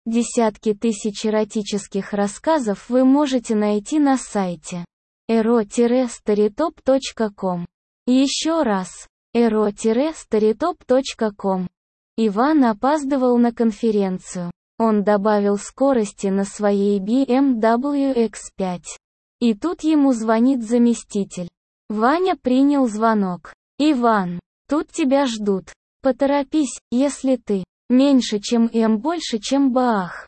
Десятки тысяч эротических рассказов вы можете найти на сайте ero-storytop.com. Еще раз, ero-storytop.com. Иван опаздывал на конференцию. Он добавил скорости на своей BMW X5. И тут ему звонит заместитель. Ваня принял звонок. «Иван, тут тебя ждут. Поторопись, если ты меньше чем М больше чем Баах.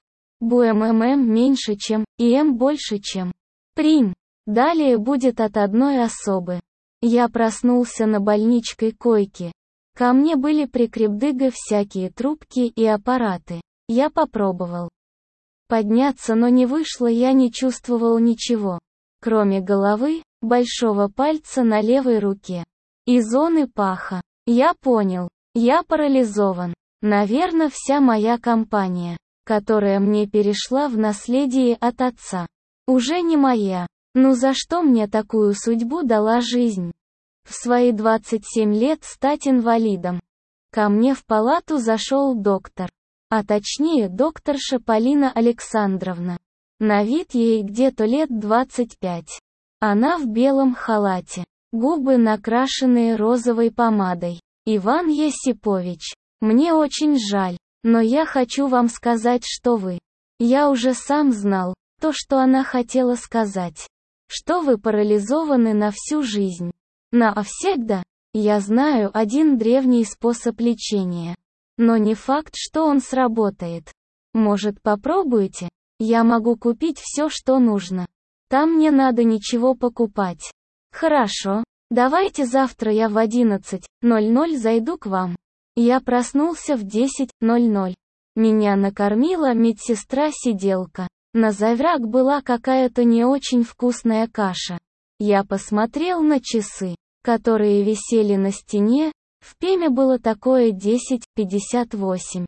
БУММ меньше чем, и М больше чем. Прим. Далее будет от одной особы». Я проснулся на больничной койке. Ко мне были прикрепдыга всякие трубки и аппараты. Я попробовал подняться, но не вышло, я не чувствовал ничего, кроме головы, большого пальца на левой руке и зоны паха. Я понял, я парализован. Наверное, вся моя компания, которая мне перешла в наследие от отца, уже не моя. Ну за что мне такую судьбу дала жизнь? В свои 27 лет стать инвалидом. Ко мне в палату зашел доктор. А точнее докторша Полина Александровна. На вид ей где-то лет 25. Она в белом халате. Губы накрашенные розовой помадой. Иван Есипович, мне очень жаль, но я хочу вам сказать, что вы. Я уже сам знал, то, что она хотела сказать. Что вы парализованы на всю жизнь. Навсегда. Я знаю один древний способ лечения. Но не факт, что он сработает. Может, попробуйте? Я могу купить все, что нужно. Там не надо ничего покупать. Хорошо. Давайте завтра я в 11:00 зайду к вам. Я проснулся в 10:00. Меня накормила медсестра-сиделка. На завтрак была какая-то не очень вкусная каша. Я посмотрел на часы, которые висели на стене. В ПЕМе было такое 10:58.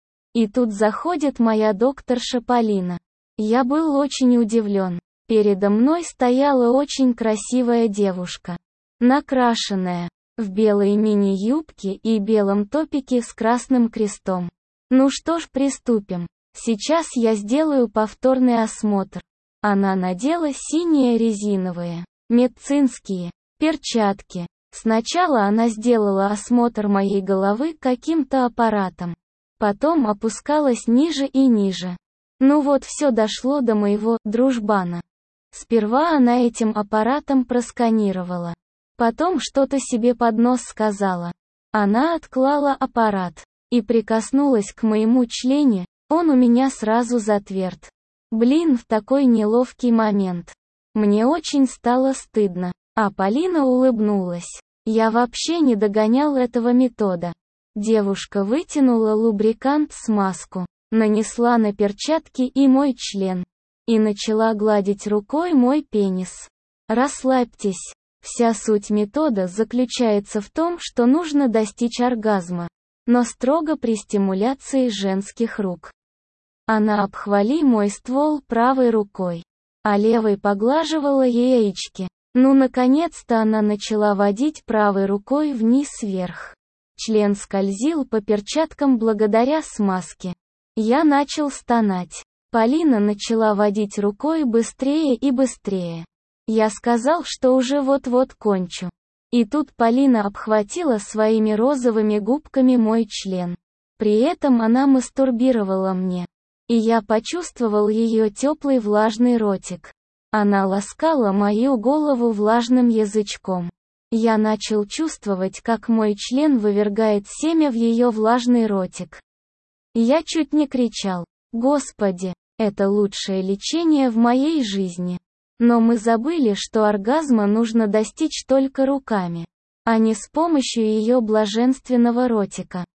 И тут заходит моя докторша Полина. Я был очень удивлен. Передо мной стояла очень красивая девушка. Накрашенная, в белой мини-юбке и белом топике с красным крестом. Ну что ж, приступим. Сейчас я сделаю повторный осмотр. Она надела синие резиновые, медицинские перчатки. Сначала она сделала осмотр моей головы каким-то аппаратом. Потом опускалась ниже и ниже. Ну вот все дошло до моего дружбана. Сперва она этим аппаратом просканировала. Потом что-то себе под нос сказала. Она отклала аппарат и прикоснулась к моему члене, он у меня сразу затверд. Блин, в такой неловкий момент. Мне очень стало стыдно, а Полина улыбнулась. Я вообще не догонял этого метода. Девушка вытянула лубрикант-смазку, нанесла на перчатки и мой член. И начала гладить рукой мой пенис. Расслабьтесь. Вся суть метода заключается в том, что нужно достичь оргазма, но строго при стимуляции женских рук. Она обхвали мой ствол правой рукой, а левой поглаживала яички. Ну наконец-то она начала водить правой рукой вниз-вверх. Член скользил по перчаткам благодаря смазке. Я начал стонать. Полина начала водить рукой быстрее и быстрее. Я сказал, что уже вот-вот кончу. И тут Полина обхватила своими розовыми губками мой член. При этом она мастурбировала мне. И я почувствовал ее теплый влажный ротик. Она ласкала мою голову влажным язычком. Я начал чувствовать, как мой член вывергает семя в ее влажный ротик. Я чуть не кричал: «Господи, это лучшее лечение в моей жизни!» Но мы забыли, что оргазма нужно достичь только руками, а не с помощью ее блаженственного ротика.